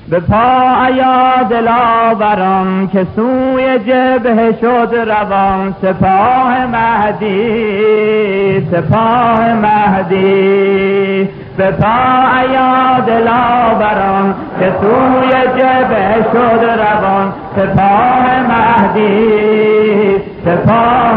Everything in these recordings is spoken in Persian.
به پا یا دلاوران که سوی جبهه شد روان سپاه مهدی سپاه مهدی به پا یا دلاوران که سوی جبهه شد روان سپاه مهدی سپاه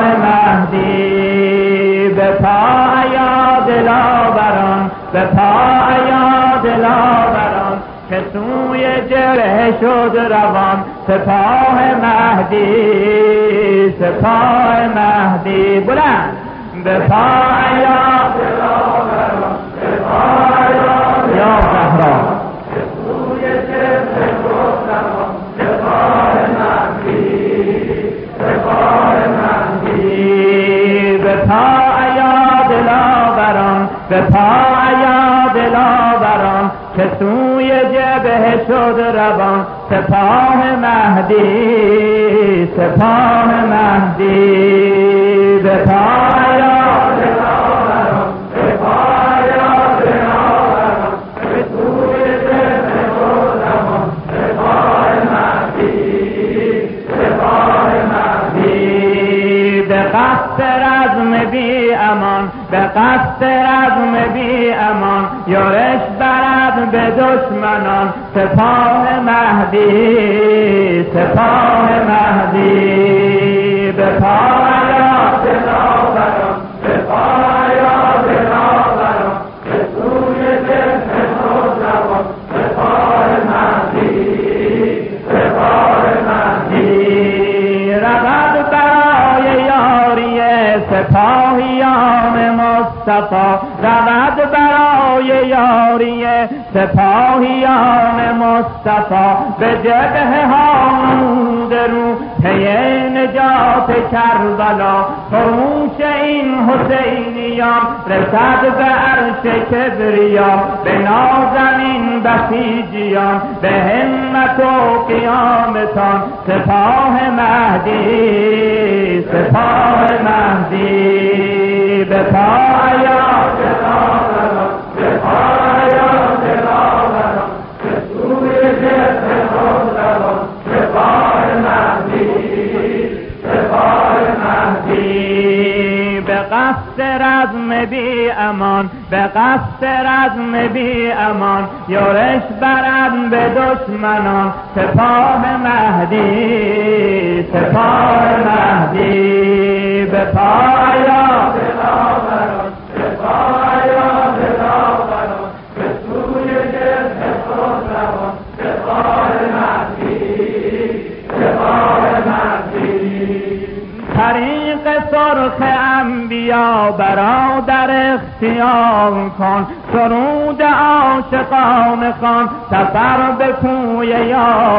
مهدی به پا یا دلاوران به پا یا دلاوران که سوی جبهه شد روان سپاه مهدی سپاه مهدی بلند به پا یا دلاوران به پا یا زهرا که سوی جبهه شد روان سپاه مهدی سپاه مهدی به پا یا دلاوران به پا یا دلاوران که سوی جبهه شد روان سپاه مهدی سپاه مهدی به پا یا دلاوران به پا یا دلاوران که سوی جبهه شد روان سپاه مهدی سپاه مهدی به قصد رزم بی امان به قصد رزم بی امان یورش برد به دشمنان سپاه مهدی سپاه مهدی به پا یا دلاوران به پا یا دلاوران که سوی جبهه شد روان سپاه مهدی سپاه مهدی رود برای یاری سپاهیان مصطفی رود برای یاری سپاهیان مصطفی به جبهه ها نمود رو پی نجات کربلا خروش این حسینیان رسد به عرش کبریا به نازنین بسیجیان به همت و قیامتان سپاه مهدی سپاه مهدی به پا یا دلاوران به پا یا دلاوران که سوی جبهه شد روان سپاه مهدی سپاه مهدی به قصد رزم بی امان به قصد رزم بی امان یورش برد به دشمنان سپاه مهدی سپاه مهدی به پا یا دلاوران به پا یا دلاوران که سوی جبهه شد روان سپاه مهدی سپاه مهدی طریق سرخ انبیا برادر اختیار کن سرود عاشقان خوان سفر به کوی یار